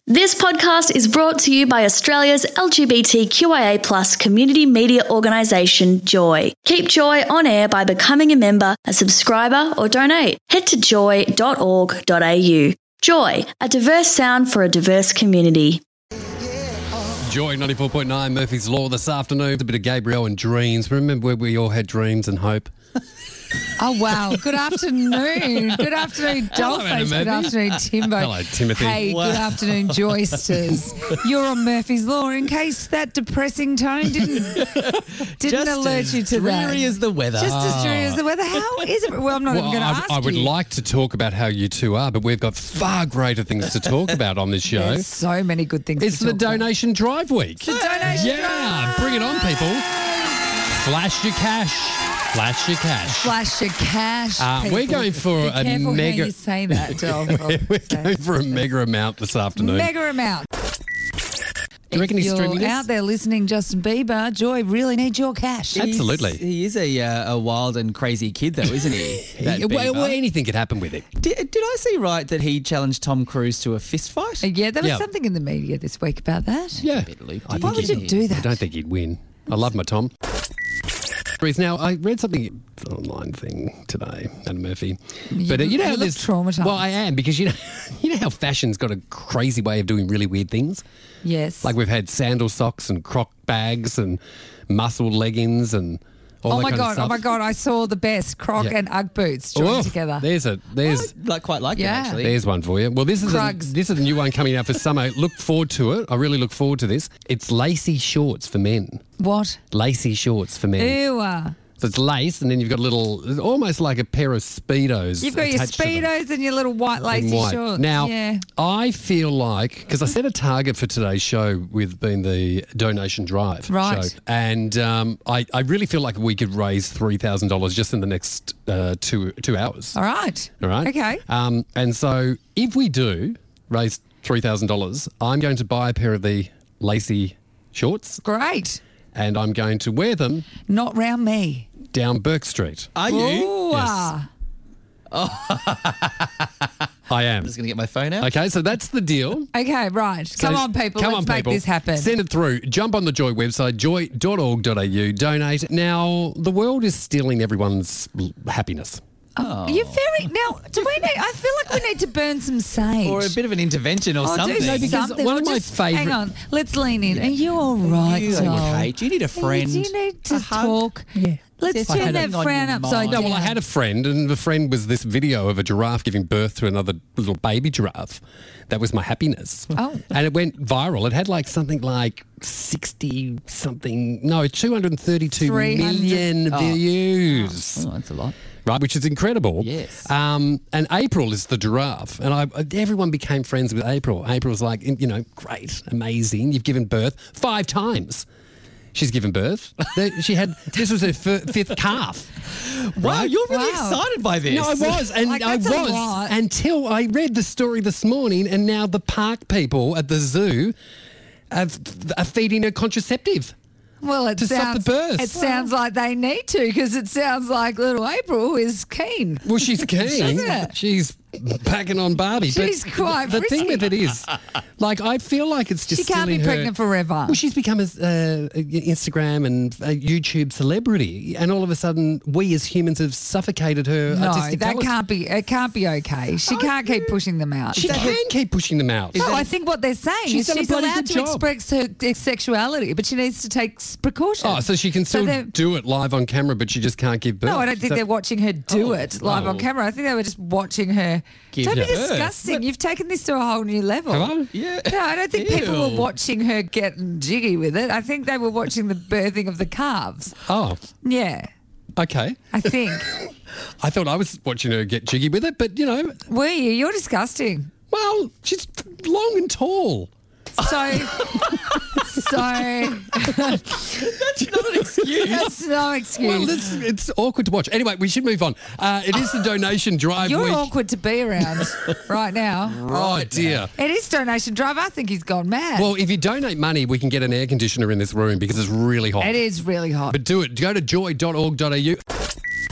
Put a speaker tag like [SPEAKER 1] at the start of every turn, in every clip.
[SPEAKER 1] This podcast is brought to you by Australia's LGBTQIA+ community media organisation, Joy. Keep Joy on air by becoming a member, a subscriber or donate. Head to joy.org.au. Joy, a diverse sound for a diverse community.
[SPEAKER 2] Joy 94.9 Murphy's Law this afternoon. A bit of Gabrielle and dreams. Remember where we all had dreams and hope?
[SPEAKER 3] Oh, wow. Good afternoon. Good afternoon, Dollface. Good afternoon, Timbo.
[SPEAKER 2] Hello, Timothy.
[SPEAKER 3] Hey, good afternoon, Joysters. You're on Murphy's Law in case that depressing tone didn't alert you to that.
[SPEAKER 4] Dreary as the weather.
[SPEAKER 3] Just as dreary as the weather. How is it? Well, I'm not even going to ask you.
[SPEAKER 2] I would like to talk about how you two are, but we've got far greater things to talk about on this show.
[SPEAKER 3] There's so many good things
[SPEAKER 2] It's
[SPEAKER 3] to
[SPEAKER 2] the
[SPEAKER 3] talk about.
[SPEAKER 2] donation drive week.
[SPEAKER 3] The donation drive.
[SPEAKER 2] Bring it on, people. Flash your cash. Flash your cash.
[SPEAKER 3] Flash your cash.
[SPEAKER 2] We're going for
[SPEAKER 3] Be
[SPEAKER 2] a
[SPEAKER 3] careful
[SPEAKER 2] mega.
[SPEAKER 3] how you say that, Doll.
[SPEAKER 2] We're going for a mega amount this afternoon.
[SPEAKER 3] Mega amount.
[SPEAKER 2] Do you reckon
[SPEAKER 3] If
[SPEAKER 2] he's streaming
[SPEAKER 3] you're
[SPEAKER 2] this?
[SPEAKER 3] out there listening, Justin Bieber, Joy really needs your cash.
[SPEAKER 2] Absolutely.
[SPEAKER 4] He is a wild and crazy kid, though, isn't he? That
[SPEAKER 2] Well,
[SPEAKER 4] Bieber.
[SPEAKER 2] anything could happen with it.
[SPEAKER 4] Did I see right that he challenged Tom Cruise to a fist fight?
[SPEAKER 3] Yeah, there was
[SPEAKER 2] Yeah.
[SPEAKER 3] something in the media this week about that.
[SPEAKER 2] Yeah.
[SPEAKER 4] Bit loopy,
[SPEAKER 2] I
[SPEAKER 3] Why
[SPEAKER 2] think
[SPEAKER 3] would
[SPEAKER 2] he-
[SPEAKER 3] you do
[SPEAKER 2] I
[SPEAKER 3] that?
[SPEAKER 2] don't think he'd win. I love my Tom. Now, I read something online thing today, Adam Murphy. But you know
[SPEAKER 3] you
[SPEAKER 2] how
[SPEAKER 3] look
[SPEAKER 2] there's
[SPEAKER 3] traumatised.
[SPEAKER 2] Well, I am because you know how fashion's got a crazy way of doing really weird things.
[SPEAKER 3] Yes.
[SPEAKER 2] Like we've had sandal socks and croc bags and muscle leggings and all
[SPEAKER 3] oh
[SPEAKER 2] that
[SPEAKER 3] my
[SPEAKER 2] kind
[SPEAKER 3] God,
[SPEAKER 2] of stuff.
[SPEAKER 3] oh my God, I saw the best Croc
[SPEAKER 2] Yeah.
[SPEAKER 3] and Ugg boots joined
[SPEAKER 2] Oh,
[SPEAKER 3] together.
[SPEAKER 2] There's
[SPEAKER 4] Quite like
[SPEAKER 3] Yeah.
[SPEAKER 4] it, actually.
[SPEAKER 2] There's one for you. Well, this is
[SPEAKER 3] Krugs.
[SPEAKER 2] a new one coming out for summer. Look forward to it. I really look forward to this. It's lacy shorts for men.
[SPEAKER 3] What?
[SPEAKER 2] Lacy shorts for men.
[SPEAKER 3] Ew.
[SPEAKER 2] So it's lace, and then you've got a little, almost like a pair of Speedos.
[SPEAKER 3] You've got your
[SPEAKER 2] attached to them
[SPEAKER 3] Speedos and your little white
[SPEAKER 2] in
[SPEAKER 3] lacy
[SPEAKER 2] white.
[SPEAKER 3] shorts.
[SPEAKER 2] Now,
[SPEAKER 3] yeah.
[SPEAKER 2] I feel like, because I set a target for today's show with being the donation drive
[SPEAKER 3] Right.
[SPEAKER 2] show, and I really feel like we could raise $3,000 just in the next 2 hours.
[SPEAKER 3] All right.
[SPEAKER 2] All right?
[SPEAKER 3] Okay.
[SPEAKER 2] And so if we do raise $3,000, I'm going to buy a pair of the lacy shorts,
[SPEAKER 3] Great.
[SPEAKER 2] and I'm going to wear them
[SPEAKER 3] Not round me.
[SPEAKER 2] down Burke Street.
[SPEAKER 4] Are you?
[SPEAKER 3] Ooh.
[SPEAKER 2] Yes. I am.
[SPEAKER 4] I'm just going to get my phone out.
[SPEAKER 2] Okay, so that's the deal.
[SPEAKER 3] Okay, right. Come on, people.
[SPEAKER 2] Come
[SPEAKER 3] Let's
[SPEAKER 2] on,
[SPEAKER 3] make
[SPEAKER 2] people.
[SPEAKER 3] this happen.
[SPEAKER 2] Send it through. Jump on the Joy website, joy.org.au. Donate. Now, the world is stealing everyone's happiness.
[SPEAKER 3] You're very... Now, do we need... I feel like we need to burn some sage.
[SPEAKER 4] Or a bit of an intervention or
[SPEAKER 3] Oh,
[SPEAKER 4] something.
[SPEAKER 3] do
[SPEAKER 2] No, because
[SPEAKER 3] something.
[SPEAKER 2] one of
[SPEAKER 3] Or
[SPEAKER 2] my
[SPEAKER 3] just-
[SPEAKER 2] favourite-
[SPEAKER 3] Hang on. Let's lean in. Are you all right,
[SPEAKER 4] You
[SPEAKER 3] Joel?
[SPEAKER 4] okay? Do you need a friend?
[SPEAKER 3] Do you need to
[SPEAKER 4] A hug?
[SPEAKER 3] talk? Yeah. Let's
[SPEAKER 4] Yes,
[SPEAKER 3] turn
[SPEAKER 4] I had
[SPEAKER 3] that
[SPEAKER 4] it on
[SPEAKER 3] frown
[SPEAKER 4] your
[SPEAKER 3] upside
[SPEAKER 4] mind.
[SPEAKER 3] down.
[SPEAKER 2] No, well, I had a friend, and the friend was this video of a giraffe giving birth to another little baby giraffe. That was my happiness.
[SPEAKER 3] Oh.
[SPEAKER 2] And it went viral. It had like something like 232 million views.
[SPEAKER 4] Oh, that's a lot.
[SPEAKER 2] Right, which is incredible.
[SPEAKER 4] Yes.
[SPEAKER 2] And April is the giraffe, and everyone became friends with April. April's like, great, amazing. You've given birth 5 times. She's given birth. This was her fifth calf.
[SPEAKER 4] Wow,
[SPEAKER 2] Right?
[SPEAKER 4] you're really
[SPEAKER 3] Wow.
[SPEAKER 4] excited by this.
[SPEAKER 2] No, I was, and
[SPEAKER 3] Like,
[SPEAKER 2] I
[SPEAKER 3] that's a
[SPEAKER 2] was
[SPEAKER 3] lot.
[SPEAKER 2] until I read the story this morning, and now the park people at the zoo are feeding her contraceptive.
[SPEAKER 3] Well,
[SPEAKER 2] to stop the birth.
[SPEAKER 3] It sounds like they need to because it sounds like little April is keen.
[SPEAKER 2] Well, she's keen.
[SPEAKER 3] Isn't it?
[SPEAKER 2] She's packing on Barbie.
[SPEAKER 3] She's
[SPEAKER 2] but
[SPEAKER 3] quite
[SPEAKER 2] the thing
[SPEAKER 3] frisky.
[SPEAKER 2] with it is, like, I feel like it's just
[SPEAKER 3] She can't be
[SPEAKER 2] stealing her-
[SPEAKER 3] pregnant forever.
[SPEAKER 2] Well, she's become an Instagram and a YouTube celebrity, and all of a sudden, we as humans have suffocated her
[SPEAKER 3] No,
[SPEAKER 2] artistic
[SPEAKER 3] that
[SPEAKER 2] talent.
[SPEAKER 3] can't be. It can't be okay. She can't keep pushing them out.
[SPEAKER 2] She can keep pushing them out.
[SPEAKER 3] No, I think what they're saying
[SPEAKER 2] She's
[SPEAKER 3] is
[SPEAKER 2] done a
[SPEAKER 3] she's
[SPEAKER 2] bloody
[SPEAKER 3] allowed
[SPEAKER 2] good
[SPEAKER 3] to
[SPEAKER 2] job.
[SPEAKER 3] express her sexuality, but she needs to take precautions.
[SPEAKER 2] Oh, so she can
[SPEAKER 3] So
[SPEAKER 2] still
[SPEAKER 3] they're-
[SPEAKER 2] do it live on camera, but she just can't give birth.
[SPEAKER 3] No, I don't think
[SPEAKER 2] So-
[SPEAKER 3] they're watching her do
[SPEAKER 2] Oh.
[SPEAKER 3] it live on
[SPEAKER 2] Oh.
[SPEAKER 3] camera. I think they were just watching her.
[SPEAKER 4] Give
[SPEAKER 3] Don't be
[SPEAKER 4] birth.
[SPEAKER 3] disgusting. You've taken this to a whole new level.
[SPEAKER 2] Have I?
[SPEAKER 4] Yeah.
[SPEAKER 3] No, I don't think people were
[SPEAKER 4] Ew.
[SPEAKER 3] watching her getting jiggy with it. I think they were watching the birthing of the calves.
[SPEAKER 2] Oh,
[SPEAKER 3] Yeah,
[SPEAKER 2] okay.
[SPEAKER 3] I think.
[SPEAKER 2] I thought I was watching her get jiggy with it, but,
[SPEAKER 3] Were you? You're disgusting.
[SPEAKER 2] well, she's long and tall.
[SPEAKER 3] So,
[SPEAKER 4] That's not an excuse.
[SPEAKER 3] that's no excuse.
[SPEAKER 2] Well, it's awkward to watch. Anyway, we should move on. It is the donation drive
[SPEAKER 3] You're
[SPEAKER 2] week.
[SPEAKER 3] awkward to be around right now.
[SPEAKER 2] Oh, dear.
[SPEAKER 3] It is donation drive. I think he's gone mad.
[SPEAKER 2] Well, if you donate money, we can get an air conditioner in this room because it's really hot.
[SPEAKER 3] it is really hot.
[SPEAKER 2] But do it. Go to joy.org.au.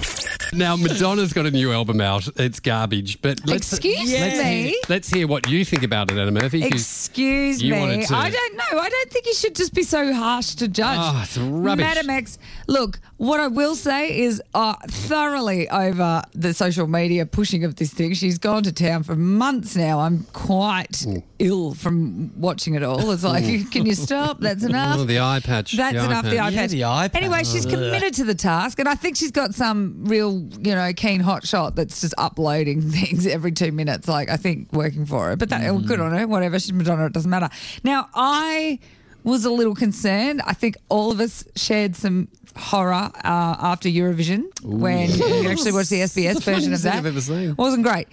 [SPEAKER 2] Now, Madonna's got a new album out. It's garbage. But let's hear what you think about it, Anna Murphy.
[SPEAKER 3] Excuse
[SPEAKER 2] you
[SPEAKER 3] me.
[SPEAKER 2] wanted to-
[SPEAKER 3] I don't know. I don't think you should just be so harsh to judge.
[SPEAKER 2] Oh, it's rubbish.
[SPEAKER 3] Madam X, look, what I will say is thoroughly over the social media pushing of this thing. She's gone to town for months now. I'm quite ill from watching it all. It's like, can you stop? That's enough.
[SPEAKER 2] Oh, the eye patch.
[SPEAKER 3] That's enough, the eye
[SPEAKER 4] Yeah,
[SPEAKER 3] patch.
[SPEAKER 4] the eye patch.
[SPEAKER 3] Anyway, she's committed to the task, and I think she's got some real, keen hotshot that's just uploading things every 2 minutes, like, I think, working for her. But good on her, whatever. She's Madonna, it doesn't matter. Now, I was a little concerned. I think all of us shared some horror after Eurovision when we actually watched the SBS version of
[SPEAKER 2] thing
[SPEAKER 3] that.
[SPEAKER 2] I've ever seen.
[SPEAKER 3] Wasn't great.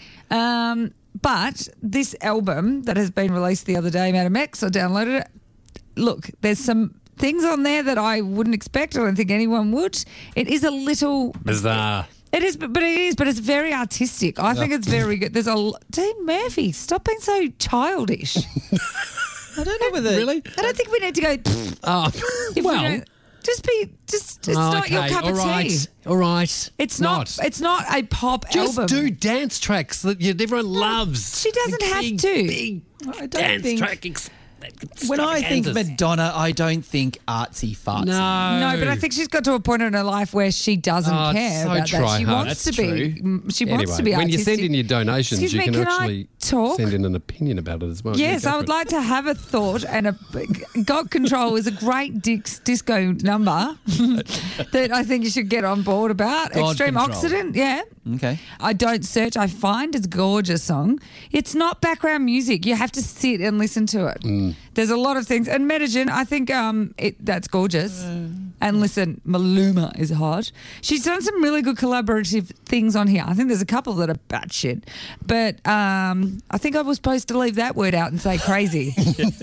[SPEAKER 3] But this album that has been released the other day, Madam X, I downloaded it. Look, there's some things on there that I wouldn't expect. I don't think anyone would. It is a little
[SPEAKER 2] Bizarre.
[SPEAKER 3] It is, but it's very artistic. I think it's very good. There's Dean Murphy, stop being so childish.
[SPEAKER 4] I don't know whether...
[SPEAKER 2] Really?
[SPEAKER 3] I don't think we need to go. If we
[SPEAKER 2] well...
[SPEAKER 3] don't- just it's not your cup of tea.
[SPEAKER 2] All right.
[SPEAKER 3] It's not a pop
[SPEAKER 2] Just
[SPEAKER 3] album.
[SPEAKER 2] do dance tracks that everyone loves.
[SPEAKER 3] She doesn't
[SPEAKER 2] The
[SPEAKER 3] have
[SPEAKER 2] big,
[SPEAKER 3] to.
[SPEAKER 2] Big
[SPEAKER 4] I don't
[SPEAKER 2] dance
[SPEAKER 4] think-
[SPEAKER 2] track.
[SPEAKER 4] When I think
[SPEAKER 2] extravaganzas.
[SPEAKER 4] Madonna, I don't think artsy fartsy.
[SPEAKER 2] No.
[SPEAKER 3] No, but I think she's got to a point in her life where she doesn't
[SPEAKER 2] Oh, it's
[SPEAKER 3] care
[SPEAKER 2] so
[SPEAKER 3] about that. She
[SPEAKER 2] try-hard.
[SPEAKER 3] wants
[SPEAKER 4] That's
[SPEAKER 3] to be. She wants
[SPEAKER 2] Anyway,
[SPEAKER 3] to be
[SPEAKER 2] when
[SPEAKER 3] artistic.
[SPEAKER 2] you send in your donations,
[SPEAKER 3] Excuse
[SPEAKER 2] you
[SPEAKER 3] me,
[SPEAKER 2] can
[SPEAKER 3] can I
[SPEAKER 2] actually
[SPEAKER 3] talk?
[SPEAKER 2] send in an opinion about it as well.
[SPEAKER 3] Yes,
[SPEAKER 2] Yeah, go
[SPEAKER 3] I would
[SPEAKER 2] for it.
[SPEAKER 3] like to have a thought, and Got Control is a great disco number that I think you should get on board about.
[SPEAKER 4] God
[SPEAKER 3] Extreme
[SPEAKER 4] Control.
[SPEAKER 3] Oxidant, yeah.
[SPEAKER 4] Okay.
[SPEAKER 3] I don't search, I find it's a gorgeous song. It's not background music. You have to sit and listen to it. There's a lot of things. And Medigen, I think that's gorgeous. And listen, Maluma is hot. She's done some really good collaborative things on here. I think there's a couple that are batshit. But I think I was supposed to leave that word out and say crazy.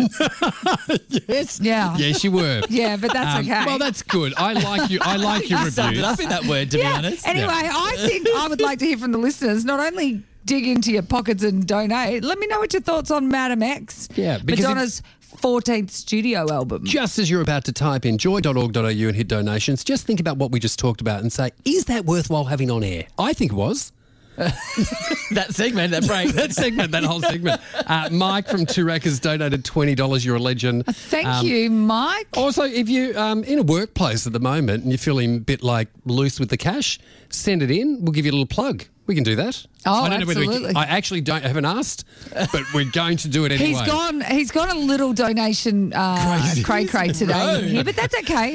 [SPEAKER 2] Yes.
[SPEAKER 3] Yeah.
[SPEAKER 2] Yes, you were.
[SPEAKER 3] Yeah, but that's okay.
[SPEAKER 2] Well, that's good. I like you. I like your
[SPEAKER 4] Summed it
[SPEAKER 2] reviews.
[SPEAKER 4] up in that word, to be honest.
[SPEAKER 3] Anyway, I think I would like to hear from the listeners. Not only dig into your pockets and donate, let me know what your thoughts on Madam X.
[SPEAKER 2] Yeah, because
[SPEAKER 3] Madonna's 14th studio album.
[SPEAKER 2] Just as you're about to type in joy.org.au and hit donations, just think about what we just talked about and say, is that worthwhile having on air? I think it was.
[SPEAKER 4] That segment, that break.
[SPEAKER 2] that whole segment. Mike from Toorak has donated $20. You're a legend.
[SPEAKER 3] Thank you, Mike.
[SPEAKER 2] Also, if you're in a workplace at the moment and you're feeling a bit like loose with the cash, send it in. We'll give you a little plug. We can do that.
[SPEAKER 3] Oh,
[SPEAKER 2] I don't know whether
[SPEAKER 3] absolutely.
[SPEAKER 2] I actually haven't asked, but we're going to do it anyway.
[SPEAKER 3] He's gone a little donation cray today here, but that's okay.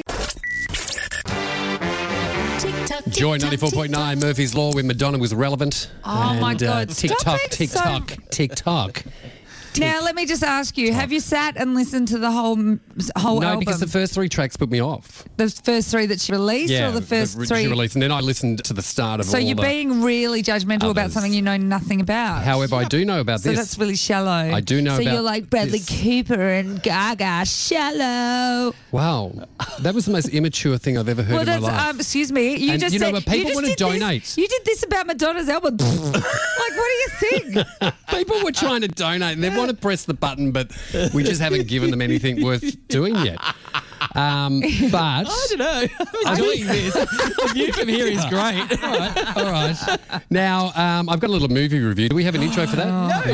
[SPEAKER 2] Joy 94.9, Murphy's Law, when Madonna was relevant.
[SPEAKER 3] Oh, my God. Stop
[SPEAKER 2] TikTok,
[SPEAKER 3] being
[SPEAKER 2] TikTok.
[SPEAKER 3] Now, let me just ask you, have you sat and listened to the whole
[SPEAKER 2] No,
[SPEAKER 3] album?
[SPEAKER 2] because the first three tracks put me off.
[SPEAKER 3] The first three that she released or the first
[SPEAKER 2] that
[SPEAKER 3] three?
[SPEAKER 2] she released, and then I listened to the start of
[SPEAKER 3] So
[SPEAKER 2] all
[SPEAKER 3] you're
[SPEAKER 2] the
[SPEAKER 3] being really judgmental about
[SPEAKER 2] others.
[SPEAKER 3] something you know nothing about.
[SPEAKER 2] However, I do know about
[SPEAKER 3] So
[SPEAKER 2] this.
[SPEAKER 3] that's really shallow.
[SPEAKER 2] I do know
[SPEAKER 3] So
[SPEAKER 2] about
[SPEAKER 3] you're like Bradley
[SPEAKER 2] this.
[SPEAKER 3] Cooper and Gaga, shallow.
[SPEAKER 2] Wow, that was the most immature thing I've ever heard
[SPEAKER 3] Well,
[SPEAKER 2] in my
[SPEAKER 3] that's
[SPEAKER 2] life.
[SPEAKER 3] excuse me. You
[SPEAKER 2] And
[SPEAKER 3] just
[SPEAKER 2] you know
[SPEAKER 3] said
[SPEAKER 2] what, people
[SPEAKER 3] you just
[SPEAKER 2] wanna
[SPEAKER 3] did this-
[SPEAKER 2] donate.
[SPEAKER 3] You did this about Madonna's album. Like, what do you think?
[SPEAKER 2] People were trying to donate and they want to press the button, but we just haven't given them anything worth doing yet. But
[SPEAKER 4] I don't know. I'm enjoying this. The view from here is great.
[SPEAKER 2] all right. Now, I've got a little movie review. Do we have an intro for that?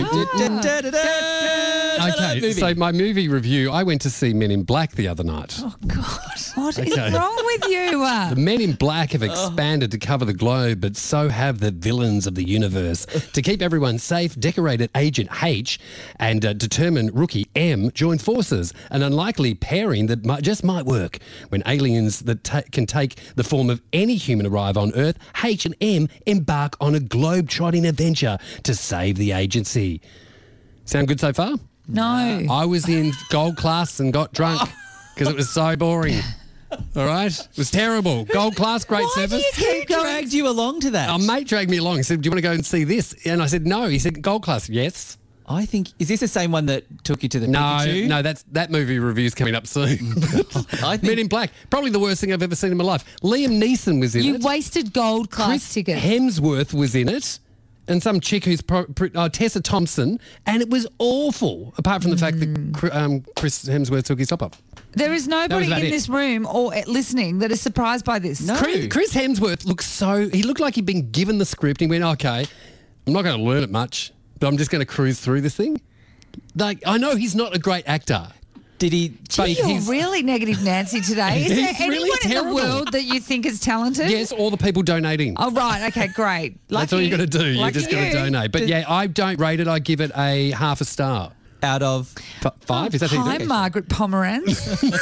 [SPEAKER 2] Okay, so my movie review, I went to see Men in Black the other night.
[SPEAKER 3] Oh God, what is
[SPEAKER 2] Okay.
[SPEAKER 3] wrong with you?
[SPEAKER 2] The Men in Black have expanded to cover the globe, but so have the villains of the universe. To keep everyone safe, decorated Agent H and determined Rookie M join forces, an unlikely pairing that just might work. When aliens that can take the form of any human arrive on Earth, H and M embark on a globe-trotting adventure to save the agency. Sound good so far?
[SPEAKER 3] No.
[SPEAKER 2] I was in gold class and got drunk because it was so boring. All right? It was terrible. Gold class, great
[SPEAKER 3] Why do
[SPEAKER 2] service.
[SPEAKER 3] you keep
[SPEAKER 4] Who
[SPEAKER 3] going?
[SPEAKER 4] dragged you along to that?
[SPEAKER 2] Our mate dragged me along. He said, do you want to go and see this? And I said, no. He said, gold class, yes.
[SPEAKER 4] I think, is this the same one that took you to the
[SPEAKER 2] No,
[SPEAKER 4] Pikachu?
[SPEAKER 2] no, that movie review's coming up soon.
[SPEAKER 4] I think
[SPEAKER 2] Men in Black, probably the worst thing I've ever seen in my life. Liam Neeson was in
[SPEAKER 3] You
[SPEAKER 2] it.
[SPEAKER 3] wasted gold class
[SPEAKER 2] Chris
[SPEAKER 3] tickets.
[SPEAKER 2] Hemsworth was in it. And some chick who's Tessa Thompson. And it was awful, apart from the fact that Chris Hemsworth took his top off.
[SPEAKER 3] There is nobody
[SPEAKER 2] about
[SPEAKER 3] in
[SPEAKER 2] it.
[SPEAKER 3] this room or listening that is surprised by this.
[SPEAKER 4] No.
[SPEAKER 2] Chris Hemsworth he looked like he'd been given the script and he went, okay, I'm not going to learn it much, but I'm just going to cruise through this thing. Like, I know he's not a great actor.
[SPEAKER 4] Did he?
[SPEAKER 2] But
[SPEAKER 3] You're
[SPEAKER 2] he's-
[SPEAKER 3] really negative Nancy today. Is there
[SPEAKER 2] He's really
[SPEAKER 3] anyone in the
[SPEAKER 2] terrible.
[SPEAKER 3] world that you think is talented?
[SPEAKER 2] Yes, all the people donating.
[SPEAKER 3] Oh, right. Okay, great.
[SPEAKER 2] That's all you got to do. You're
[SPEAKER 3] Lucky
[SPEAKER 2] just going
[SPEAKER 3] you.
[SPEAKER 2] to donate. But yeah, I don't rate it. I give it a half a star.
[SPEAKER 4] Out of
[SPEAKER 2] 5? Is that how you
[SPEAKER 3] Hi,
[SPEAKER 2] do it?
[SPEAKER 3] Margaret Pomeranz.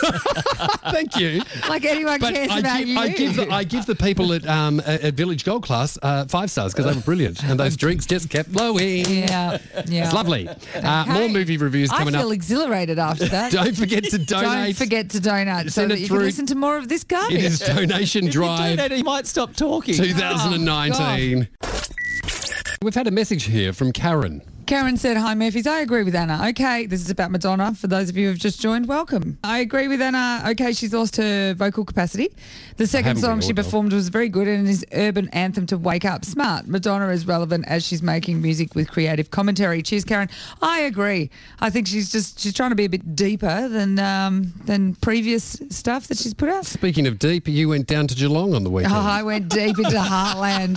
[SPEAKER 2] Thank you.
[SPEAKER 3] Like anyone
[SPEAKER 2] But
[SPEAKER 3] cares about you.
[SPEAKER 2] I give the people at Village Gold Class 5 stars because they were brilliant. And those drinks just kept blowing.
[SPEAKER 3] Yeah, yeah.
[SPEAKER 2] It's lovely. More movie reviews coming
[SPEAKER 3] I feel
[SPEAKER 2] up.
[SPEAKER 3] exhilarated after that.
[SPEAKER 2] Don't forget to donate.
[SPEAKER 3] Don't forget to donate so
[SPEAKER 2] Send
[SPEAKER 3] that
[SPEAKER 2] it
[SPEAKER 3] you
[SPEAKER 2] through.
[SPEAKER 3] can listen to more of this garbage.
[SPEAKER 2] It is Donation
[SPEAKER 4] If you
[SPEAKER 2] Drive
[SPEAKER 4] donate, he might stop talking.
[SPEAKER 2] 2019. We've had a message here from Karen.
[SPEAKER 3] Karen said, hi, Murphys. I agree with Anna. Okay, this is about Madonna. For those of you who have just joined, welcome. I agree with Anna. Okay, she's lost her vocal capacity. The second
[SPEAKER 2] Haven't we
[SPEAKER 3] song
[SPEAKER 2] all,
[SPEAKER 3] she
[SPEAKER 2] though?
[SPEAKER 3] performed was very good and is anthem anthem to wake up smart. Madonna is relevant as she's making music with creative commentary. Cheers, Karen. I agree. I think she's trying to be a bit deeper than previous stuff that she's put out.
[SPEAKER 2] Speaking of deep, you went down to Geelong on the weekend.
[SPEAKER 3] Oh, I went deep into Heartland.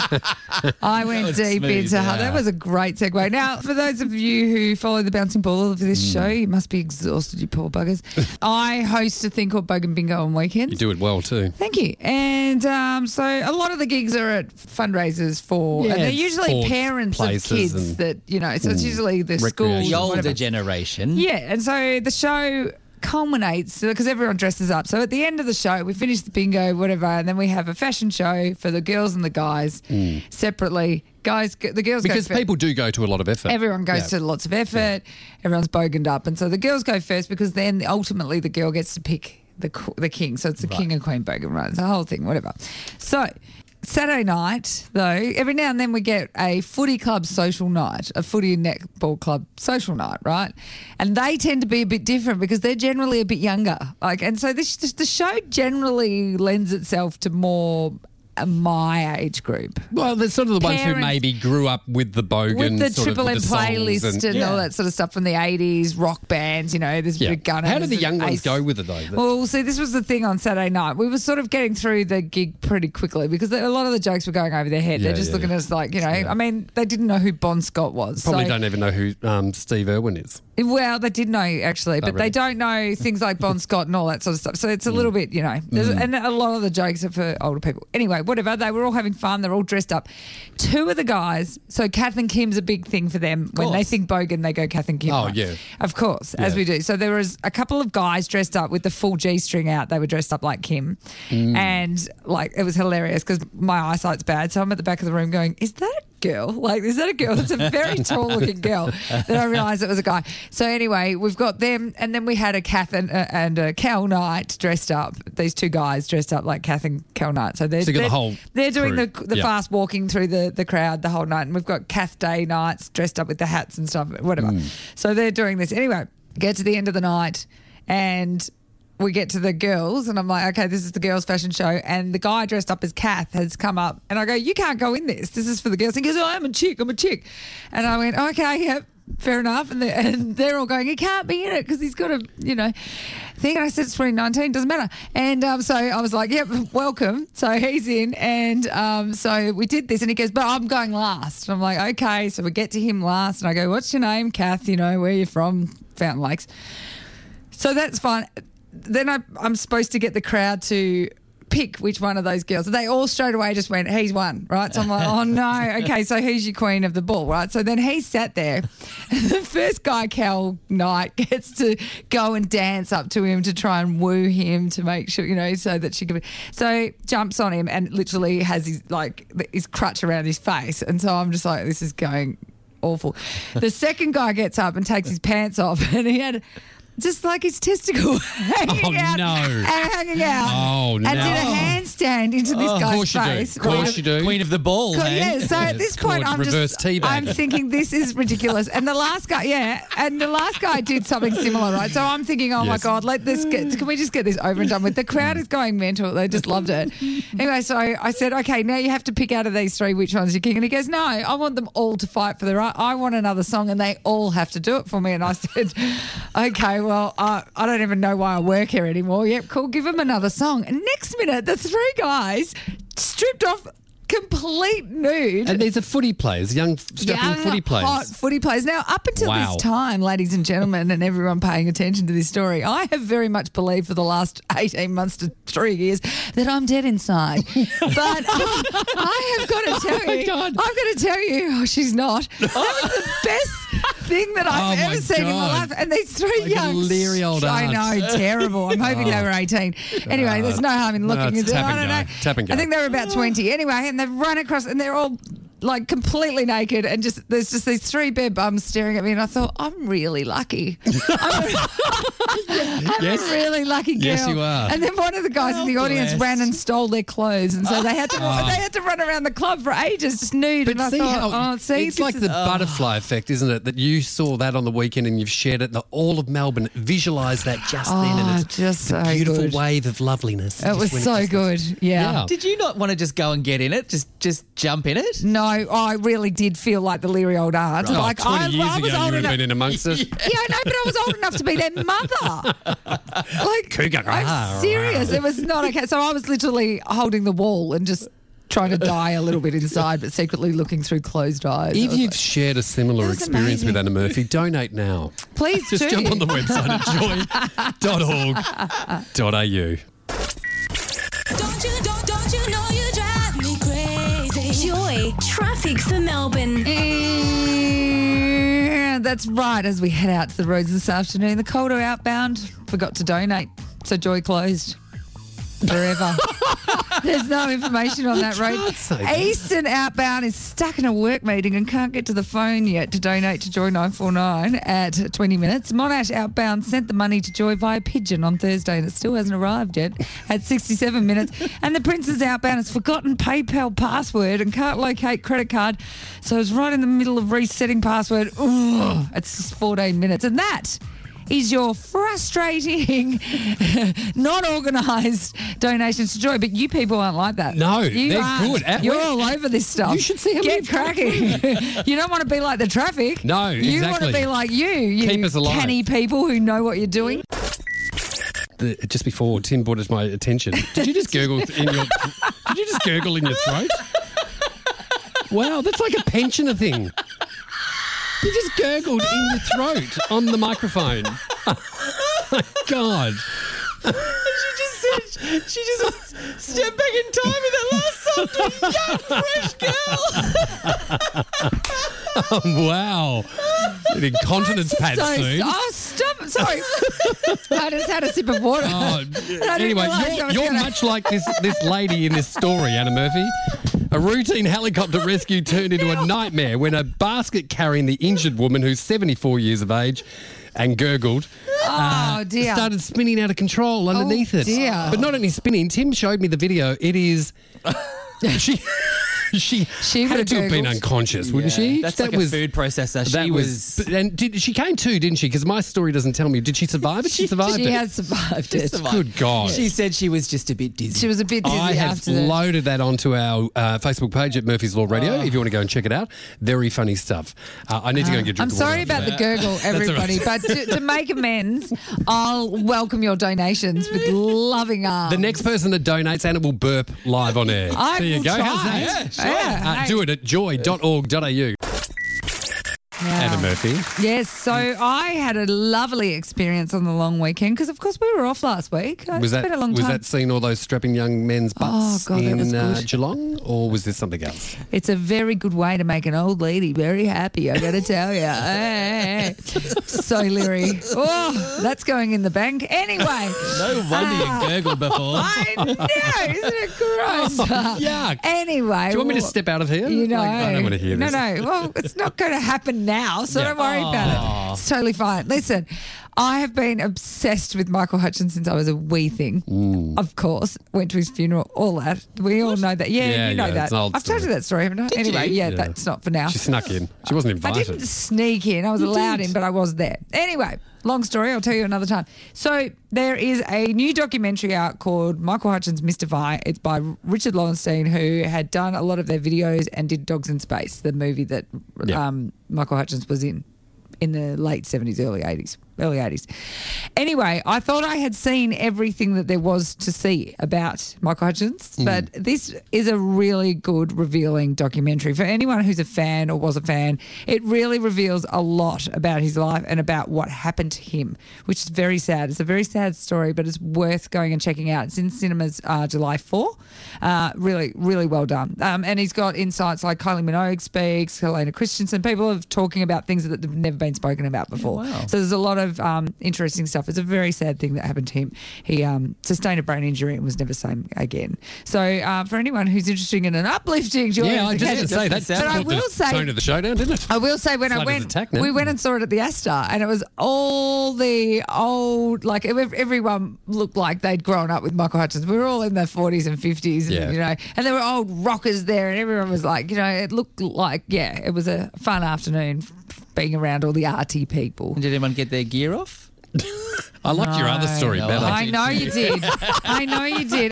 [SPEAKER 3] I went
[SPEAKER 4] was
[SPEAKER 3] deep
[SPEAKER 4] smooth,
[SPEAKER 3] into
[SPEAKER 4] yeah.
[SPEAKER 3] That was a great segue. Now, for those of you who follow the bouncing ball of this show, you must be exhausted, you poor buggers. I host a thing called Bogan Bingo on weekends.
[SPEAKER 2] You do it well too.
[SPEAKER 3] Thank you. And so a lot of the gigs are at fundraisers for,
[SPEAKER 2] Yeah,
[SPEAKER 3] and they're usually
[SPEAKER 2] sports
[SPEAKER 3] parents of
[SPEAKER 2] places
[SPEAKER 3] kids
[SPEAKER 2] and-
[SPEAKER 3] that, so it's usually the
[SPEAKER 2] recreation.
[SPEAKER 3] schools.
[SPEAKER 4] The
[SPEAKER 3] or
[SPEAKER 4] older
[SPEAKER 3] whatever.
[SPEAKER 4] generation.
[SPEAKER 3] Yeah, and so the show culminates because everyone dresses up. So at the end of the show, we finish the bingo, whatever, and then we have a fashion show for the girls and the guys separately. The girls
[SPEAKER 2] Because
[SPEAKER 3] go first.
[SPEAKER 2] people do go to a lot of effort.
[SPEAKER 3] Everyone goes to lots of effort. Everyone's boganed up, and so the girls go first because then ultimately the girl gets to pick the king. So it's the king and queen bogan, right? It's the whole thing, whatever. So Saturday night, though, every now and then we get a footy club social night, a footy and netball club social night, right? And they tend to be a bit different because they're generally a bit younger. And so the show generally lends itself to more my age group.
[SPEAKER 2] Well, they're sort of the ones who
[SPEAKER 3] Parents-
[SPEAKER 2] maybe grew up with the bogan,
[SPEAKER 3] With the
[SPEAKER 2] sort of,
[SPEAKER 3] Triple
[SPEAKER 2] with
[SPEAKER 3] M
[SPEAKER 2] the songs
[SPEAKER 3] playlist and all that sort of stuff from the 80s, rock bands, there's a
[SPEAKER 2] Yeah.
[SPEAKER 3] big Gunners.
[SPEAKER 2] How did the young
[SPEAKER 3] and
[SPEAKER 2] ones
[SPEAKER 3] Ace.
[SPEAKER 2] go with it though?
[SPEAKER 3] Well, see, this was the thing on Saturday night. We were sort of getting through the gig pretty quickly because a lot of the jokes were going over their head.
[SPEAKER 2] Yeah,
[SPEAKER 3] They're just
[SPEAKER 2] yeah,
[SPEAKER 3] looking
[SPEAKER 2] yeah.
[SPEAKER 3] at us like, I mean, they didn't know who Bon Scott was.
[SPEAKER 2] Probably
[SPEAKER 3] so,
[SPEAKER 2] don't even know who Steve Irwin is.
[SPEAKER 3] Well, they did know actually, but
[SPEAKER 2] really?
[SPEAKER 3] they don't know things like Bon Scott and all that sort of stuff. So it's a little bit, and a lot of the jokes are for older people. Anyway, whatever. They were all having fun. They're all dressed up. Two of the guys, so Kath and Kim's a big thing for them. When they
[SPEAKER 4] course.
[SPEAKER 3] think bogan, they go Kath and Kim.
[SPEAKER 2] Oh,
[SPEAKER 3] right?
[SPEAKER 2] yeah.
[SPEAKER 3] Of course, as
[SPEAKER 2] Yeah.
[SPEAKER 3] we do. So there was a couple of guys dressed up with the full G-string out. They were dressed up like Kim. And like it was hilarious because my eyesight's bad. So I'm at the back of the room going, is that a girl? Like, is that a girl? It's a very tall looking girl. Then I realised it was a guy. So anyway, we've got them, and then we had a Kath and a Cal Knight dressed up. These two guys dressed up like Kath and Cal Knight. So
[SPEAKER 2] So you got the whole
[SPEAKER 3] they're doing
[SPEAKER 2] crew.
[SPEAKER 3] the
[SPEAKER 2] Yeah.
[SPEAKER 3] fast walking through the crowd the whole night, and we've got Kath Day Knights dressed up with the hats and stuff, whatever. So they're doing this anyway. Get to the end of the night, and we get to the girls, and I'm like, okay, this is the girls' fashion show. And the guy dressed up as Kath has come up, and I go, you can't go in this. This is for the girls. And he goes, oh, I'm a chick. And I went, okay, yep, fair enough. And they're all going, he can't be in it because he's got a, thing. And I said, it's 2019, doesn't matter. And so I was like, yep, welcome. So he's in. And so we did this, and he goes, but I'm going last. And I'm like, okay. So we get to him last, and I go, what's your name, Kath? Where you from? Fountain Lakes. So that's fine. Then I'm supposed to get the crowd to pick which one of those girls. They all straight away just went, he's one, right? So I'm like, oh no, okay, so who's your queen of the ball, right? So then he sat there, and the first guy, Cal Knight, gets to go and dance up to him to try and woo him to make sure, so that she could. So jumps on him and literally has his crutch around his face, and so I'm just like, this is going awful. The second guy gets up and takes his pants off, and he had just like his testicle hanging out.
[SPEAKER 2] no.
[SPEAKER 3] And hanging out.
[SPEAKER 2] Oh,
[SPEAKER 3] And
[SPEAKER 2] no.
[SPEAKER 3] did a handstand into this
[SPEAKER 2] Of
[SPEAKER 3] guy's
[SPEAKER 2] course you do.
[SPEAKER 3] face.
[SPEAKER 2] Of course you do.
[SPEAKER 4] Queen of the ball,
[SPEAKER 3] Cool,
[SPEAKER 4] hey?
[SPEAKER 3] yeah, so at this
[SPEAKER 2] It's
[SPEAKER 3] point,
[SPEAKER 2] called
[SPEAKER 3] I'm
[SPEAKER 2] reverse teabag.
[SPEAKER 3] I'm thinking this is ridiculous. And the last guy did something similar, right? So I'm thinking, oh my
[SPEAKER 2] Yes.
[SPEAKER 3] God, can we just get this over and done with? The crowd is going mental. They just loved it. Anyway, so I said, okay, now you have to pick out of these three which one's your king. And he goes, no, I want them all to fight for the right. I want another song, and they all have to do it for me. And I said, okay, well, I don't even know why I work here anymore. Yep, cool, give him another song. And next minute, the three guys stripped off complete nude.
[SPEAKER 2] And these are footy players, young strapping footy players.
[SPEAKER 3] Hot footy players. Now, up until this time, ladies and gentlemen, and everyone paying attention to this story, I have very much believed for the last 18 months to 3 years that I'm dead inside. But I have got to tell you, I've got to tell you, she's not. That was the best thing that I've ever seen in my life. And these three
[SPEAKER 2] like
[SPEAKER 3] young,
[SPEAKER 2] leery old
[SPEAKER 3] I
[SPEAKER 2] aunts.
[SPEAKER 3] know, terrible. I'm hoping they were 18. Anyway, there's no harm in looking.
[SPEAKER 2] it's
[SPEAKER 3] Is there?
[SPEAKER 2] tap
[SPEAKER 3] I
[SPEAKER 2] and
[SPEAKER 3] don't
[SPEAKER 2] go.
[SPEAKER 3] know.
[SPEAKER 2] Tap and go.
[SPEAKER 3] I think they were about 20. Anyway, and they've run across, and they're all like completely naked, and just there's just these three bare bums staring at me, and I thought, I'm really lucky. I'm
[SPEAKER 2] Yes.
[SPEAKER 3] a really lucky girl.
[SPEAKER 2] Yes, you are.
[SPEAKER 3] And then one of the guys in the audience
[SPEAKER 4] bless.
[SPEAKER 3] ran and stole their clothes, and so they had to run around the club for ages just nude.
[SPEAKER 2] But
[SPEAKER 3] and I
[SPEAKER 2] see
[SPEAKER 3] thought,
[SPEAKER 2] how
[SPEAKER 3] it's
[SPEAKER 2] it's like the butterfly effect, isn't it? That you saw that on the weekend and you've shared it. All of Melbourne visualised that just then, and it's
[SPEAKER 3] just
[SPEAKER 2] a
[SPEAKER 3] so
[SPEAKER 2] beautiful
[SPEAKER 3] good.
[SPEAKER 2] wave of loveliness.
[SPEAKER 3] It was so good. Yeah.
[SPEAKER 4] Did you not want to just go and get in it? Just jump in it?
[SPEAKER 3] No, I really did feel like the leary old aunt.
[SPEAKER 2] Oh,
[SPEAKER 3] Like
[SPEAKER 2] 20 years
[SPEAKER 3] I was
[SPEAKER 2] ago, you
[SPEAKER 3] old
[SPEAKER 2] would have
[SPEAKER 3] enough.
[SPEAKER 2] been in amongst us.
[SPEAKER 3] Yeah, I know, but I was old enough to be their mother. Like,
[SPEAKER 2] Cougar.
[SPEAKER 3] I'm serious. It was not okay. So I was literally holding the wall and just trying to die a little bit inside, but secretly looking through closed eyes.
[SPEAKER 2] If you've shared a similar
[SPEAKER 3] That was
[SPEAKER 2] experience with
[SPEAKER 3] amazing.
[SPEAKER 2] Anna Murphy, donate now.
[SPEAKER 3] Please
[SPEAKER 2] Just
[SPEAKER 3] do.
[SPEAKER 2] jump on the website at joy.org.au.
[SPEAKER 5] Don't you know you drive me crazy? Joy, traffic for Melbourne.
[SPEAKER 3] Yeah, that's right. As we head out to the roads this afternoon, the Calder outbound forgot to donate, so Joy closed forever. There's no information on that road.
[SPEAKER 2] can't say that.
[SPEAKER 3] Eastern outbound is stuck in a work meeting and can't get to the phone yet to donate to Joy 949 at 20 minutes. Monash outbound sent the money to Joy via pigeon on Thursday and it still hasn't arrived yet at 67 minutes. And the Prince's outbound has forgotten PayPal password and can't locate credit card, so it's right in the middle of resetting password. Ugh, it's just 14 minutes. And that is your frustrating, not organised donations to Joy. But you people aren't like that.
[SPEAKER 2] No,
[SPEAKER 3] you
[SPEAKER 2] they're
[SPEAKER 3] aren't.
[SPEAKER 2] good.
[SPEAKER 3] You're all over this stuff.
[SPEAKER 2] You should see how
[SPEAKER 3] Get
[SPEAKER 2] many
[SPEAKER 3] cracking. You don't want to be like the traffic.
[SPEAKER 2] No,
[SPEAKER 3] You want
[SPEAKER 2] exactly.
[SPEAKER 3] to be like you
[SPEAKER 2] Keep us alive.
[SPEAKER 3] canny people who know what you're doing.
[SPEAKER 2] Just before Tim brought it to my attention, did you just gurgle in your? Did you just gurgle in your throat? Wow, that's like a pensioner thing. You just gurgled in your throat on the microphone. Oh my God.
[SPEAKER 4] She just stepped back in time in that last song to young, fresh girl.
[SPEAKER 2] Oh, wow. An incontinence pad soon.
[SPEAKER 3] Oh, stop. Sorry. I just had a sip of water.
[SPEAKER 2] Oh,
[SPEAKER 3] I didn't
[SPEAKER 2] anyway,
[SPEAKER 3] realise I was
[SPEAKER 2] you're
[SPEAKER 3] gonna-
[SPEAKER 2] much like this lady in this story, Anna Murphy. A routine helicopter rescue turned into a nightmare when a basket carrying the injured woman, who's 74 years of age and gurgled,
[SPEAKER 3] Oh, dear.
[SPEAKER 2] started spinning out of control underneath it.
[SPEAKER 3] dear.
[SPEAKER 2] But not only spinning, Tim showed me the video. It is... She
[SPEAKER 3] She
[SPEAKER 2] had
[SPEAKER 3] would've
[SPEAKER 2] to have been
[SPEAKER 3] gurgled.
[SPEAKER 2] unconscious, wouldn't she?
[SPEAKER 4] That's like a food processor.
[SPEAKER 2] That
[SPEAKER 4] She was
[SPEAKER 2] and she came to, didn't she? Because my story doesn't tell me. Did she survive it? She survived
[SPEAKER 3] She
[SPEAKER 2] it.
[SPEAKER 3] has survived it.
[SPEAKER 2] Good God.
[SPEAKER 4] She said she was just a bit dizzy.
[SPEAKER 3] She was a bit dizzy
[SPEAKER 2] I have
[SPEAKER 3] after that.
[SPEAKER 2] loaded that onto our Facebook page at Murphy's Law Radio. If you want to go and check it out, very funny stuff. I need to go and get a
[SPEAKER 3] I'm
[SPEAKER 2] drink of water
[SPEAKER 3] sorry
[SPEAKER 2] after
[SPEAKER 3] about the
[SPEAKER 2] that.
[SPEAKER 3] gurgle, everybody, but to make amends, I'll welcome your donations with loving arms.
[SPEAKER 2] The next person that donates, Anna will burp live on air.
[SPEAKER 3] I
[SPEAKER 2] there you
[SPEAKER 3] will
[SPEAKER 2] go.
[SPEAKER 3] try.
[SPEAKER 2] How's that?
[SPEAKER 3] Yeah.
[SPEAKER 2] Do it at joy.org.au. Anna Murphy.
[SPEAKER 3] Yes, so I had a lovely experience on the long weekend because, of course, we were off last week.
[SPEAKER 2] Was
[SPEAKER 3] It's been a long time.
[SPEAKER 2] that seeing all those strapping young men's butts
[SPEAKER 3] God, that
[SPEAKER 2] in
[SPEAKER 3] was good.
[SPEAKER 2] Geelong, or was this something else?
[SPEAKER 3] It's a very good way to make an old lady very happy, I got to tell you. Hey. So leery. Oh, that's going in the bank. Anyway.
[SPEAKER 4] no wonder you gurgled before.
[SPEAKER 3] I know, isn't it gross?
[SPEAKER 2] Yuck.
[SPEAKER 3] Anyway.
[SPEAKER 2] Do you want me to step out of here?
[SPEAKER 3] You know.
[SPEAKER 2] Like, I don't want to hear this.
[SPEAKER 3] No. Well, it's not going to happen now, so don't worry about it. It's totally fine. Listen, I have been obsessed with Michael Hutchins since I was a wee thing. Of course, went to his funeral, all that. We all know that. Yeah,
[SPEAKER 2] Yeah,
[SPEAKER 3] you know
[SPEAKER 2] yeah,
[SPEAKER 3] that.
[SPEAKER 2] it's an old
[SPEAKER 3] I've told you
[SPEAKER 2] story.
[SPEAKER 3] that story, haven't I? Anyway,
[SPEAKER 4] you?
[SPEAKER 3] yeah,
[SPEAKER 2] Yeah.
[SPEAKER 3] that's not for now.
[SPEAKER 2] She snuck in. She wasn't
[SPEAKER 3] I
[SPEAKER 2] invited.
[SPEAKER 3] didn't sneak in. I was allowed in, but I was there. Anyway, long story. I'll tell you another time. So there is a new documentary out called Michael Hutchins Mystify. It's by Richard Lowenstein, who had done a lot of their videos and did Dogs in Space, the movie that
[SPEAKER 2] Yeah.
[SPEAKER 3] Michael Hutchins was in the late 70s, early 80s. early 80s. Anyway, I thought I had seen everything that there was to see about Michael Hutchence, but this is a really good, revealing documentary. For anyone who's a fan or was a fan, it really reveals a lot about his life and about what happened to him, which is very sad. It's a very sad story, but it's worth going and checking out. It's in cinemas July 4. Really, really well done. And he's got insights like Kylie Minogue speaks, Helena Christensen. People are talking about things that have never been spoken about before.
[SPEAKER 4] wow.
[SPEAKER 3] So there's a lot of interesting stuff. It's a very sad thing that happened to him. He sustained a brain injury and was never the same again. So for anyone who's interested in an uplifting joy,
[SPEAKER 2] Yeah, I just had to say that.
[SPEAKER 3] But I will say,
[SPEAKER 2] tone of the showdown, didn't it?
[SPEAKER 3] I will say when I
[SPEAKER 2] Side of
[SPEAKER 3] went,
[SPEAKER 2] the attack now.
[SPEAKER 3] we went and saw it at the Astor, and it was all the old, like everyone looked like they'd grown up with Michael Hutchence. We were all in their 40s and 50s,
[SPEAKER 2] Yeah.
[SPEAKER 3] and, you know, and there were old rockers there, and everyone was like, you know, it looked like, yeah, it was a fun afternoon being around all the arty people.
[SPEAKER 4] Did anyone get their gear off?
[SPEAKER 2] I liked your other story
[SPEAKER 4] No,
[SPEAKER 2] better.
[SPEAKER 3] I know you did. I know you did.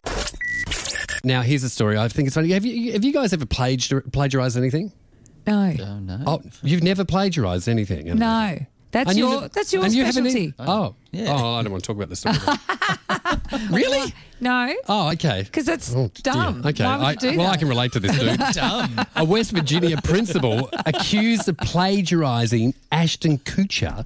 [SPEAKER 2] Now, here's a story. I think it's funny. Have you guys ever plagiarized anything?
[SPEAKER 3] No.
[SPEAKER 4] Oh, no.
[SPEAKER 2] Oh, you've never plagiarized anything? have you?
[SPEAKER 3] No. That's
[SPEAKER 2] And
[SPEAKER 3] your
[SPEAKER 2] and you haven't
[SPEAKER 3] specialty.
[SPEAKER 2] Oh,
[SPEAKER 4] Yeah.
[SPEAKER 2] oh, I don't want to talk about this story. Really?
[SPEAKER 3] No.
[SPEAKER 2] Oh, okay.
[SPEAKER 3] Because that's
[SPEAKER 2] Oh, dear.
[SPEAKER 3] dumb.
[SPEAKER 2] Okay.
[SPEAKER 3] Why would you do
[SPEAKER 2] well,
[SPEAKER 3] that?
[SPEAKER 2] I can relate to this, dude.
[SPEAKER 4] Dumb.
[SPEAKER 2] A West Virginia principal accused of plagiarising Ashton Kutcher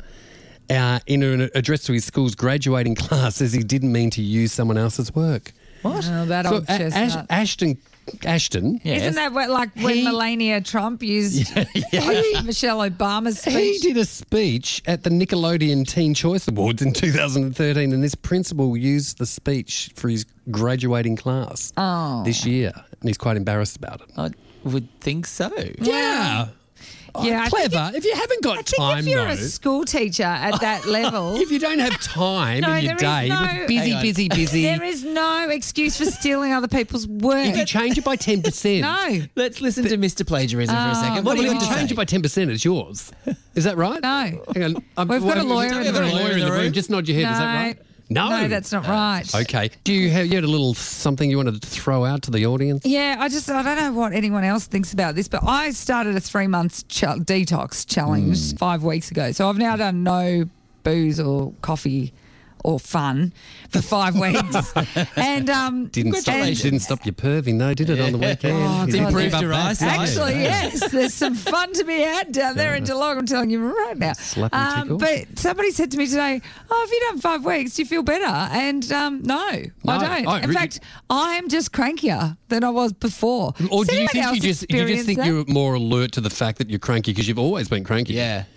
[SPEAKER 2] in an address to his school's graduating class, says he didn't mean to use someone else's work.
[SPEAKER 3] What? Oh, that
[SPEAKER 2] So
[SPEAKER 3] old chestnut.
[SPEAKER 2] Ashton,
[SPEAKER 4] Yes.
[SPEAKER 3] Isn't that what, like when
[SPEAKER 2] He-
[SPEAKER 3] Melania Trump used Michelle Obama's speech?
[SPEAKER 2] he did a speech at the Nickelodeon Teen Choice Awards in 2013, and this principal used the speech for his graduating class this year, and he's quite embarrassed about it.
[SPEAKER 4] I would think so.
[SPEAKER 2] Yeah.
[SPEAKER 3] Yeah, I think
[SPEAKER 2] clever. If you haven't got
[SPEAKER 3] I think
[SPEAKER 2] time,
[SPEAKER 3] if you're
[SPEAKER 2] though,
[SPEAKER 3] a school teacher at that level,
[SPEAKER 2] if you don't have time
[SPEAKER 3] No,
[SPEAKER 2] in your
[SPEAKER 3] there
[SPEAKER 2] day,
[SPEAKER 3] is no-
[SPEAKER 2] with busy,
[SPEAKER 4] Hang on.
[SPEAKER 2] busy,
[SPEAKER 3] there is no excuse for stealing other people's work.
[SPEAKER 2] if you change it by 10%.
[SPEAKER 3] No.
[SPEAKER 4] Let's listen to Mr. Plagiarism for a second. What
[SPEAKER 2] Well,
[SPEAKER 4] do you
[SPEAKER 2] if
[SPEAKER 4] have to
[SPEAKER 2] you change
[SPEAKER 4] say?
[SPEAKER 2] it by 10%, it's yours. Is that right?
[SPEAKER 3] No.
[SPEAKER 2] Hang on.
[SPEAKER 3] We've got a lawyer in
[SPEAKER 2] We've
[SPEAKER 3] the
[SPEAKER 2] got a
[SPEAKER 3] room.
[SPEAKER 2] lawyer in the room. Just nod your head. Is that
[SPEAKER 3] No.
[SPEAKER 2] right? No.
[SPEAKER 3] No, that's not right.
[SPEAKER 2] Okay. Do you have a little something you wanted to throw out to the audience?
[SPEAKER 3] Yeah, I don't know what anyone else thinks about this, but I started a 3-month detox challenge 5 weeks ago. So I've now done no booze or coffee or fun for 5 weeks. And
[SPEAKER 2] Didn't stop your perving, though, did it, on the weekend?
[SPEAKER 3] Oh,
[SPEAKER 2] You
[SPEAKER 3] God.
[SPEAKER 2] didn't
[SPEAKER 4] Improved
[SPEAKER 2] give up
[SPEAKER 4] your
[SPEAKER 2] that,
[SPEAKER 4] eyesight.
[SPEAKER 2] did you?
[SPEAKER 3] actually, yes, there's some fun to be had down there in Geelong, I'm telling you right now.
[SPEAKER 2] Slap and tickle.
[SPEAKER 3] But somebody said to me today, oh, have you done 5 weeks? Do you feel better? And no, I don't.
[SPEAKER 2] Oh,
[SPEAKER 3] In
[SPEAKER 2] really?
[SPEAKER 3] fact, I am just crankier than I was before.
[SPEAKER 2] Or
[SPEAKER 3] Has
[SPEAKER 2] do you
[SPEAKER 3] anybody
[SPEAKER 2] think
[SPEAKER 3] else
[SPEAKER 2] you just
[SPEAKER 3] experienced
[SPEAKER 2] think
[SPEAKER 3] that?
[SPEAKER 2] you're more alert to the fact that you're cranky because you've always been cranky?
[SPEAKER 4] Yeah.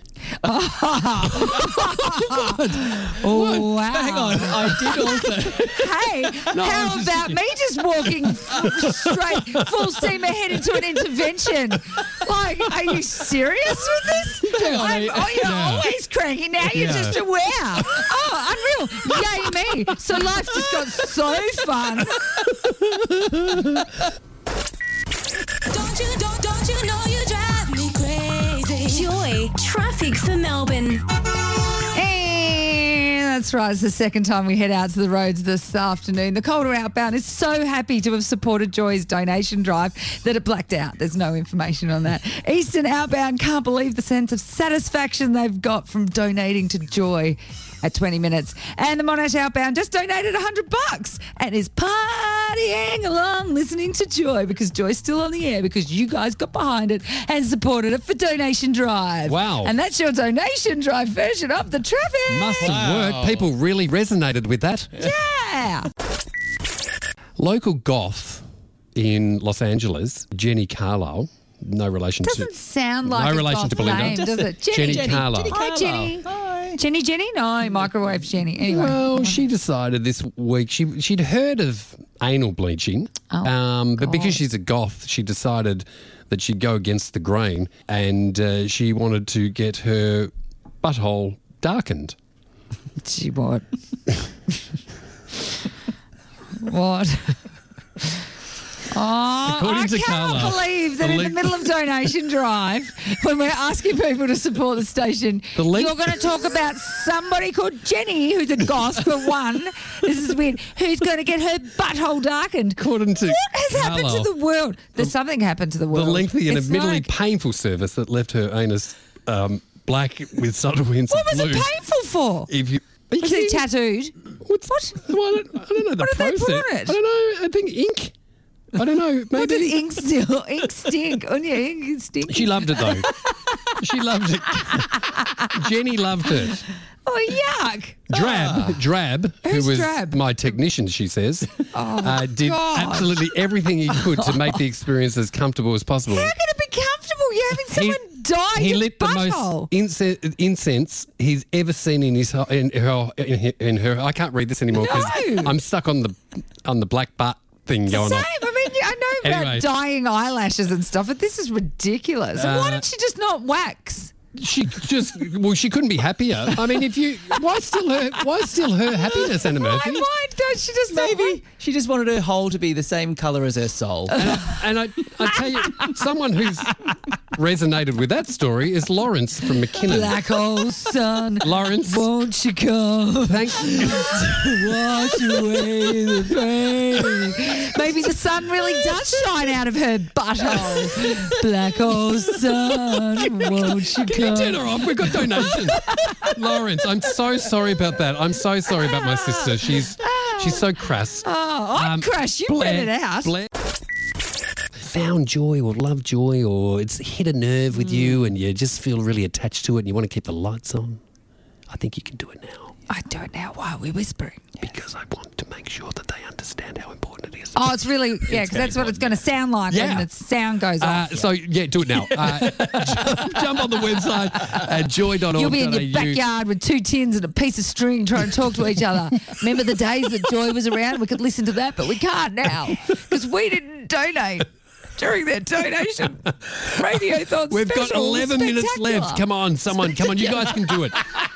[SPEAKER 3] Oh, wow.
[SPEAKER 4] Hang on. I did also.
[SPEAKER 3] Hey, how about me just walking straight, full steam ahead into an intervention? Like, are you serious with this? You're always cranky. Now you're just aware. Oh, unreal. Yay me. So life just got so fun.
[SPEAKER 5] Don't you know you drive me crazy? Joy, traffic for Melbourne.
[SPEAKER 3] And that's right. It's the second time we head out to the roads this afternoon. The Calder Outbound is so happy to have supported Joy's donation drive that it blacked out. There's no information on that. Eastern Outbound can't believe the sense of satisfaction they've got from donating to Joy at 20 minutes. And the Monash Outbound just donated $100 and is partying along listening to Joy because Joy's still on the air because you guys got behind it and supported it for Donation Drive.
[SPEAKER 2] Wow.
[SPEAKER 3] And that's your Donation Drive version of the traffic.
[SPEAKER 2] Must have worked. People really resonated with that.
[SPEAKER 3] Yeah.
[SPEAKER 2] Local goth in Los Angeles, Jenny Carlisle, no relation
[SPEAKER 3] Doesn't
[SPEAKER 2] to...
[SPEAKER 3] sound like
[SPEAKER 2] No
[SPEAKER 3] a
[SPEAKER 2] relation
[SPEAKER 3] goth
[SPEAKER 2] to Belinda.
[SPEAKER 3] name, does it?
[SPEAKER 2] Jenny Carlisle.
[SPEAKER 3] Hi, Jenny.
[SPEAKER 4] Hi.
[SPEAKER 3] Jenny? No, microwave Jenny. Anyway.
[SPEAKER 2] Well, she decided this week she'd heard of anal bleaching, but because she's a goth, she decided that she'd go against the grain and she wanted to get her butthole darkened.
[SPEAKER 3] Gee, what? What? Oh,
[SPEAKER 2] According
[SPEAKER 3] I
[SPEAKER 2] to
[SPEAKER 3] cannot
[SPEAKER 2] Carla,
[SPEAKER 3] believe that
[SPEAKER 2] the
[SPEAKER 3] in the
[SPEAKER 2] link-
[SPEAKER 3] middle of donation drive, when we're asking people to support the station,
[SPEAKER 2] The link-
[SPEAKER 3] you're going to talk about somebody called Jenny, who's a goth for one. This is weird. Who's going to get her butthole darkened?
[SPEAKER 2] According to
[SPEAKER 3] What has happened
[SPEAKER 2] Carlisle,
[SPEAKER 3] to the world? There's something happened to the
[SPEAKER 2] the
[SPEAKER 3] world.
[SPEAKER 2] lengthy and
[SPEAKER 3] It's
[SPEAKER 2] admittedly
[SPEAKER 3] like-
[SPEAKER 2] painful service that left her anus black with subtle hints
[SPEAKER 3] What
[SPEAKER 2] of
[SPEAKER 3] was
[SPEAKER 2] blue.
[SPEAKER 3] it painful for?
[SPEAKER 2] If you, are you
[SPEAKER 3] Was it
[SPEAKER 2] kidding?
[SPEAKER 3] tattooed?
[SPEAKER 2] What? Well, I don't know the
[SPEAKER 3] What did they
[SPEAKER 2] process.
[SPEAKER 3] put on it?
[SPEAKER 2] I don't know. I think ink. I don't know. Maybe
[SPEAKER 3] What did ink still? Ink stink. On your ink stink.
[SPEAKER 2] she loved it though. She loved it. Jenny loved it.
[SPEAKER 3] Oh, yuck.
[SPEAKER 2] Drab, who
[SPEAKER 3] Who's
[SPEAKER 2] was
[SPEAKER 3] Drab?
[SPEAKER 2] my technician, she says, did
[SPEAKER 3] God.
[SPEAKER 2] absolutely everything he could to make the experience as comfortable as possible.
[SPEAKER 3] How can it be comfortable? You're having someone die
[SPEAKER 2] He
[SPEAKER 3] your
[SPEAKER 2] lit the
[SPEAKER 3] butthole.
[SPEAKER 2] most incense he's ever seen in his in her. I can't read this anymore because
[SPEAKER 3] No.
[SPEAKER 2] I'm stuck on the black butt thing going
[SPEAKER 3] Same.
[SPEAKER 2] on.
[SPEAKER 3] I mean, I know about
[SPEAKER 2] Anyway.
[SPEAKER 3] dyeing eyelashes and stuff, but this is ridiculous. Why did she just not wax?
[SPEAKER 2] She she couldn't be happier. I mean, why still her happiness, Anna Murphy?
[SPEAKER 3] Why don't she just not
[SPEAKER 4] Maybe she just wanted her hole to be the same colour as her soul.
[SPEAKER 2] And I tell you, someone who's resonated with that story is Lawrence from McKinnon.
[SPEAKER 3] Black hole sun,
[SPEAKER 2] Lawrence,
[SPEAKER 3] won't you come?
[SPEAKER 2] thank
[SPEAKER 3] Wash away the pain. Maybe the sun really does shine out of her butthole. Black hole sun, won't you
[SPEAKER 2] Can you turn
[SPEAKER 3] come?
[SPEAKER 2] her off? We've got donations. Lawrence, I'm so sorry about that. I'm so sorry about my sister. She's so crass.
[SPEAKER 3] Oh, I'm crushed. You
[SPEAKER 2] Blair-
[SPEAKER 3] read it out.
[SPEAKER 2] Blair found joy or love joy or it's hit a nerve with you and you just feel really attached to it and you want to keep the lights on. I think you can do it now
[SPEAKER 3] I don't know why we're whispering.
[SPEAKER 2] because I want to make sure that they understand how important it is.
[SPEAKER 3] Oh, it's really, yeah, because that's what it's going to sound like
[SPEAKER 2] Yeah.
[SPEAKER 3] when the sound goes off.
[SPEAKER 2] So, do it now. Jump on the website at joy.org.au.
[SPEAKER 3] You'll be in your backyard with 2 tins and a piece of string trying to talk to each other. Remember the days that Joy was around? We could listen to that, but we can't now because we didn't donate during that donation radiothon
[SPEAKER 2] We've got
[SPEAKER 3] special.
[SPEAKER 2] 11 minutes
[SPEAKER 3] Spectacular.
[SPEAKER 2] left. Come on, someone. Come on. You guys can do it.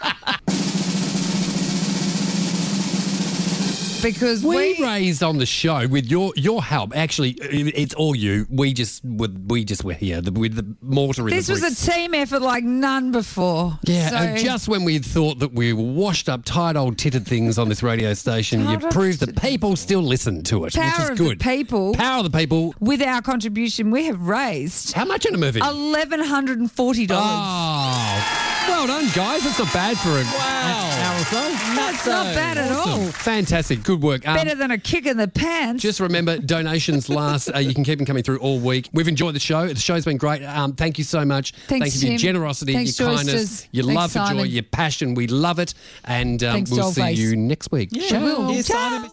[SPEAKER 3] Because
[SPEAKER 2] We raised on the show with your help. Actually, it's all you. We just were here with the mortar in
[SPEAKER 3] this
[SPEAKER 2] the
[SPEAKER 3] was
[SPEAKER 2] bricks.
[SPEAKER 3] a team effort like none before.
[SPEAKER 2] Yeah,
[SPEAKER 3] So-
[SPEAKER 2] and just when we thought that we were washed up, tight old titted things on this radio station, you proved that people still listen to it, which
[SPEAKER 3] Power
[SPEAKER 2] is
[SPEAKER 3] of the
[SPEAKER 2] good.
[SPEAKER 3] people.
[SPEAKER 2] Power of the people.
[SPEAKER 3] with our contribution, we have raised
[SPEAKER 2] How much in a movie?
[SPEAKER 3] $1,140.
[SPEAKER 2] Oh, well done, guys. That's not bad for an hour or so.
[SPEAKER 3] That's not bad at all.
[SPEAKER 2] Fantastic. Good work.
[SPEAKER 3] Better than a kick in the pants.
[SPEAKER 2] Just remember, donations last. You can keep them coming through all week. We've enjoyed the show. The show's been great. Thank you so much.
[SPEAKER 3] Thanks,
[SPEAKER 2] Thank you for your
[SPEAKER 3] Tim.
[SPEAKER 2] generosity,
[SPEAKER 3] Thanks,
[SPEAKER 2] your
[SPEAKER 3] Joysters.
[SPEAKER 2] kindness, your
[SPEAKER 3] Thanks,
[SPEAKER 2] love for joy,
[SPEAKER 3] Simon.
[SPEAKER 2] your passion. We love it. And
[SPEAKER 3] Thanks,
[SPEAKER 2] we'll see
[SPEAKER 3] Dollface.
[SPEAKER 2] you next week. Ciao.
[SPEAKER 4] Here's Simon.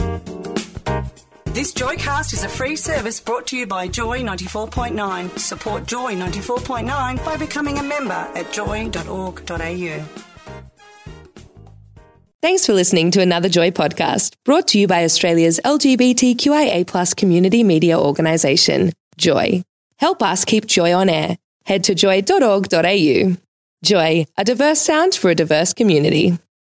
[SPEAKER 6] This Joycast is a free service brought to you by Joy 94.9. Support Joy 94.9 by becoming a member at joy.org.au.
[SPEAKER 7] Thanks for listening to another Joy podcast brought to you by Australia's LGBTQIA+ community media organisation, Joy. Help us keep Joy on air. Head to joy.org.au. Joy, a diverse sound for a diverse community.